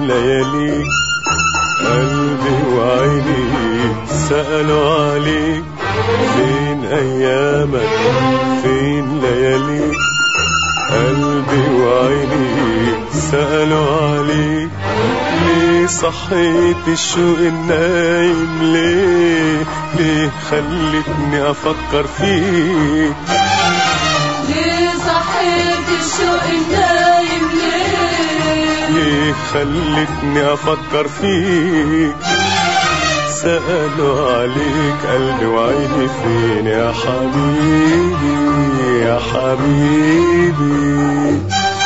لياليك قلبي وعيني سألوا عليك. فين أيامك فين لياليك قلبي وعيني سألوا عليك. ليه صحيت الشوق النايم ليه خلتني أفكر فيك. ليه صحيت الشوق النايم ليه خلتني أفكر فيك. سألوا عليك قلبي وعيني فين يا حبيبي يا حبيبي.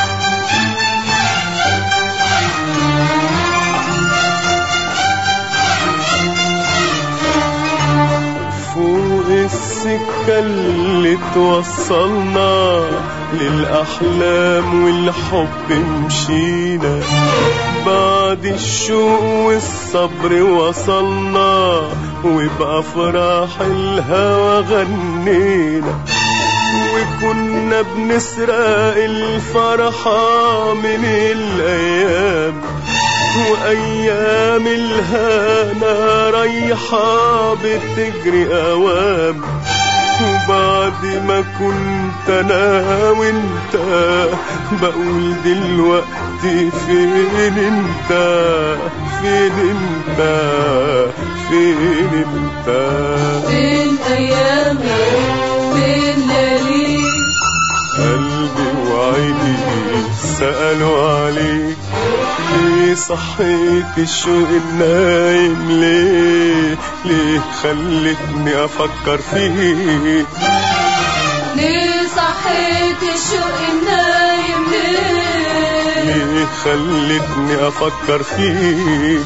فوق السكة اللي توصلنا للأحلام والحب مشينا. بعد الشوق والصبر وصلنا وبأفراح الهوى غنينا. وكنا بنسرق الفرحة من الأيام وأيام الهنا رايحة بتجري أوام. وبعد ما كنت أنا وانت بقول دلوقتي فين انت فين انت فين انت. فين أيامك فين لياليك قلبي وعيني سألوا عليك. ليه صحيت الشوق النايم ليه خلتني أفكر فيك. ليه صحيت الشوق النايم ليه خلتني أفكر فيك.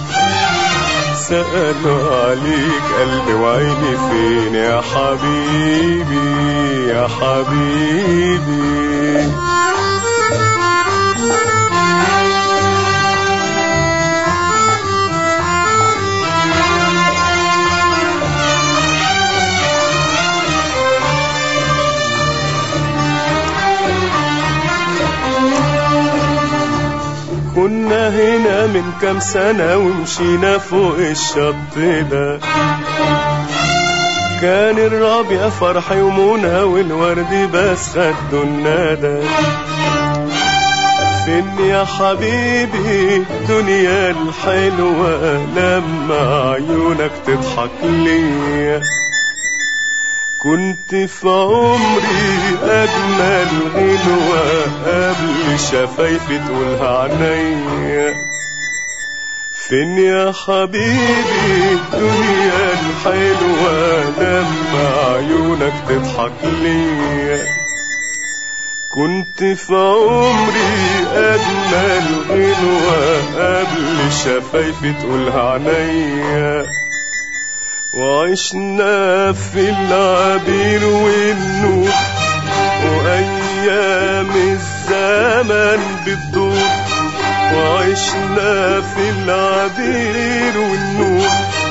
سألوا عليك قلبي وعيني فين يا حبيبي يا حبيبي. كنا هنا من كام سنة ومشينا فوق الشط ده. كان الربيع فرح يومنا والورد بس خدوا الندى. فين يا حبيبي الدنيا الحلوة لما عيونك تضحك ليا. كنت في عمري أجمل غنوة قبل شفايفي تقولها عنيا. فين يا حبيبي الدنيا الحلوة لما عيونك تضحك ليا. كنت في عمري أجمل غنوة قبل شفايفي تقولها عنيا. وعشنا في العبير والنور وأيام الزمن بتدور. وعشنا في العبير والنور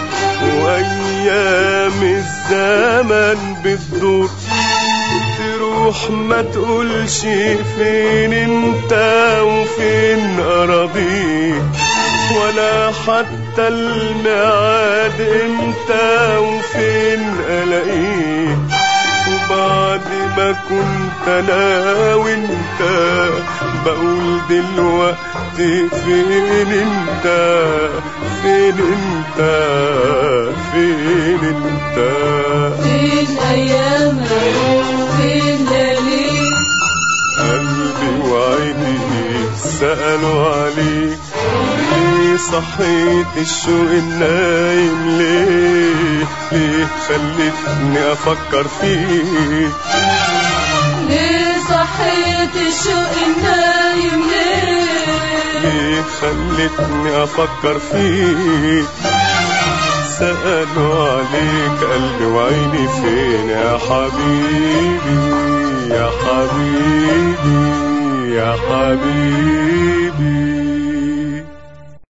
وأيام الزمن بتدور. تروح ما تقولش فين انت وفين أراضيك ولا حتى الميعاد امتى وفين الاقيك. وبعد ما كنت انا وانت بقول دلوقتي فين انت فين انت فين انت. فين أيامك فين لياليك قلبي وعيني سألوا عليك. ليه صحيت الشوق النايم ليه خلتني أفكر فيك. ليه صحيت الشوق النايم ليه خلتني أفكر فيك. سألوا عليك قلبي وعيني فين يا حبيبي يا حبيبي يا حبيبي.